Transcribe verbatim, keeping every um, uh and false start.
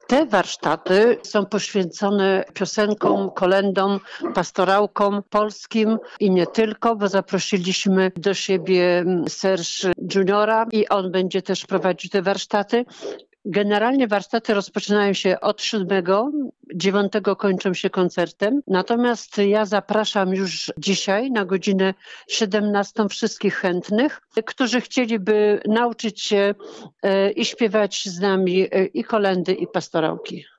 Te warsztaty są poświęcone piosenkom, kolędom, pastorałkom polskim i nie tylko, bo zaprosiliśmy do siebie Serge Juniora i on będzie też prowadził te warsztaty. Generalnie warsztaty rozpoczynają się od siódmego, dziewiątego kończą się koncertem. Natomiast ja zapraszam już dzisiaj na godzinę siedemnastą wszystkich chętnych, którzy chcieliby nauczyć się e, i śpiewać z nami e, i kolędy, i pastorałki.